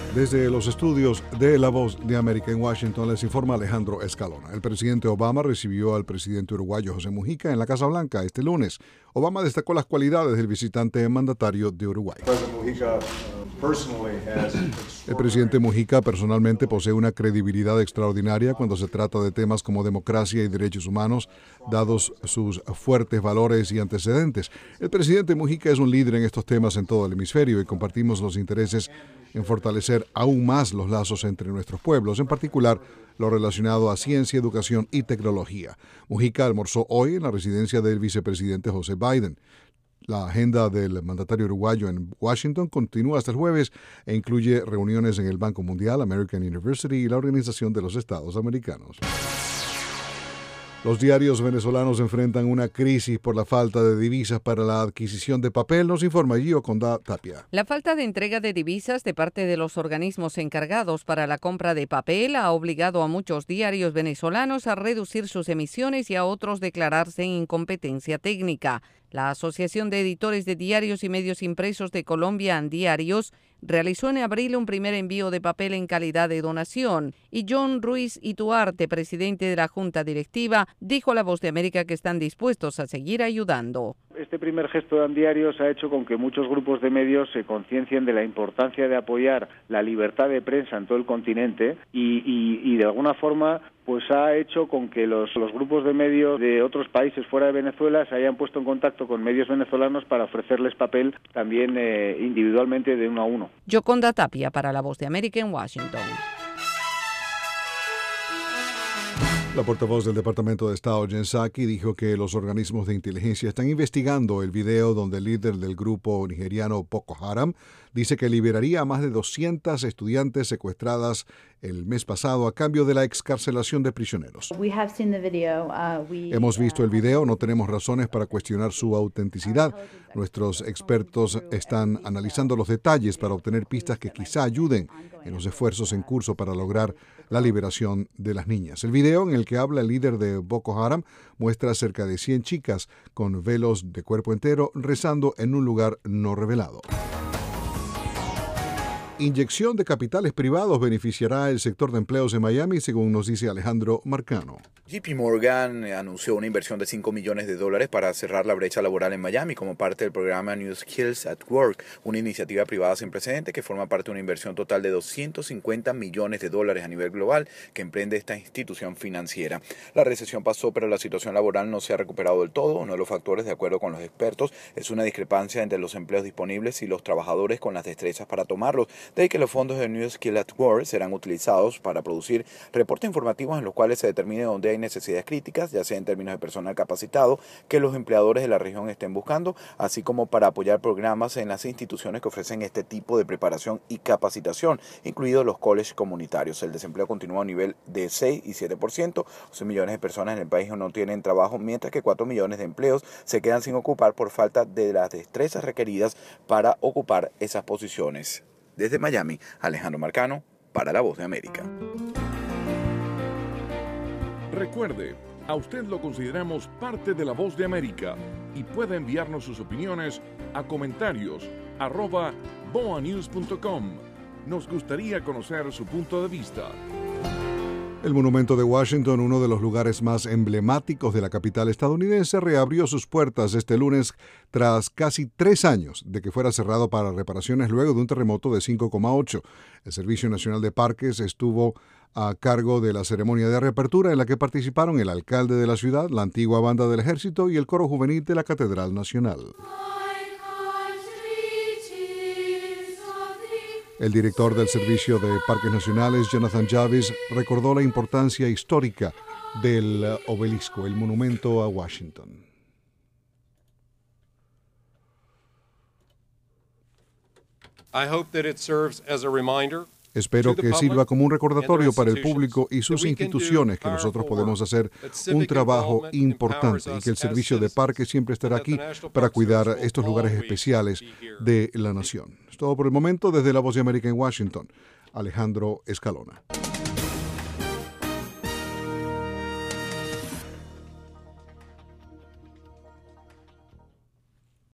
Desde los estudios de La Voz de América en Washington les informa Alejandro Escalona. El presidente Obama recibió al presidente uruguayo José Mujica en la Casa Blanca este lunes. Obama destacó las cualidades del visitante mandatario de Uruguay. El presidente Mujica personalmente posee una credibilidad extraordinaria cuando se trata de temas como democracia y derechos humanos, dados sus fuertes valores y antecedentes. El presidente Mujica es un líder en estos temas en todo el hemisferio y compartimos los intereses en fortalecer aún más los lazos entre nuestros pueblos, en particular lo relacionado a ciencia, educación y tecnología. Mujica almorzó hoy en la residencia del vicepresidente José Biden. La agenda del mandatario uruguayo en Washington continúa hasta el jueves e incluye reuniones en el Banco Mundial, American University y la Organización de los Estados Americanos. Los diarios venezolanos enfrentan una crisis por la falta de divisas para la adquisición de papel, nos informa Gioconda Tapia. La falta de entrega de divisas de parte de los organismos encargados para la compra de papel ha obligado a muchos diarios venezolanos a reducir sus emisiones y a otros declararse en incompetencia técnica. La Asociación de Editores de Diarios y Medios Impresos de Colombia, ANDiarios, realizó en abril un primer envío de papel en calidad de donación y John Ruiz Ituarte, presidente de la Junta Directiva, dijo a La Voz de América que están dispuestos a seguir ayudando. Este primer gesto de ANDiarios ha hecho con que muchos grupos de medios se conciencien de la importancia de apoyar la libertad de prensa en todo el continente y de alguna forma pues ha hecho con que los grupos de medios de otros países fuera de Venezuela se hayan puesto en contacto con medios venezolanos para ofrecerles papel también individualmente de uno a uno. Gioconda Tapia para La Voz de América en Washington. La portavoz del Departamento de Estado, Jen Psaki, dijo que los organismos de inteligencia están investigando el video donde el líder del grupo nigeriano Boko Haram dice que liberaría a más de 200 estudiantes secuestradas el mes pasado a cambio de la excarcelación de prisioneros. Hemos visto el video, no tenemos razones para cuestionar su autenticidad. Nuestros expertos están analizando los detalles para obtener pistas que quizá ayuden en los esfuerzos en curso para lograr la liberación de las niñas. El video en el que habla el líder de Boko Haram muestra cerca de 100 chicas con velos de cuerpo entero rezando en un lugar no revelado. Inyección de capitales privados beneficiará el sector de empleos en Miami, según nos dice Alejandro Marcano. JP Morgan anunció una inversión de $5 millones para cerrar la brecha laboral en Miami como parte del programa New Skills at Work, una iniciativa privada sin precedente que forma parte de una inversión total de $250 millones a nivel global que emprende esta institución financiera. La recesión pasó, pero la situación laboral no se ha recuperado del todo. Uno de los factores, de acuerdo con los expertos, es una discrepancia entre los empleos disponibles y los trabajadores con las destrezas para tomarlos. De ahí que los fondos de New Skills at Work serán utilizados para producir reportes informativos en los cuales se determine dónde hay necesidades críticas, ya sea en términos de personal capacitado que los empleadores de la región estén buscando, así como para apoyar programas en las instituciones que ofrecen este tipo de preparación y capacitación, incluidos los colleges comunitarios. El desempleo continúa a un nivel de 6 y 7%, 11 millones de personas en el país no tienen trabajo, mientras que 4 millones de empleos se quedan sin ocupar por falta de las destrezas requeridas para ocupar esas posiciones. Desde Miami, Alejandro Marcano, para La Voz de América. Recuerde, a usted lo consideramos parte de La Voz de América y puede enviarnos sus opiniones a comentarios@boanews.com. Nos gustaría conocer su punto de vista. El monumento de Washington, uno de los lugares más emblemáticos de la capital estadounidense, reabrió sus puertas este lunes tras casi 3 años de que fuera cerrado para reparaciones luego de un terremoto de 5,8. El Servicio Nacional de Parques estuvo a cargo de la ceremonia de reapertura en la que participaron el alcalde de la ciudad, la antigua banda del ejército y el coro juvenil de la Catedral Nacional. El director del Servicio de Parques Nacionales, Jonathan Jarvis, recordó la importancia histórica del obelisco, el monumento a Washington. Espero que sirva como un recordatorio para el público y sus instituciones que nosotros podemos hacer un trabajo importante y que el Servicio de Parques siempre estará aquí para cuidar estos lugares especiales de la nación. Es todo por el momento. Desde La Voz de América en Washington, Alejandro Escalona.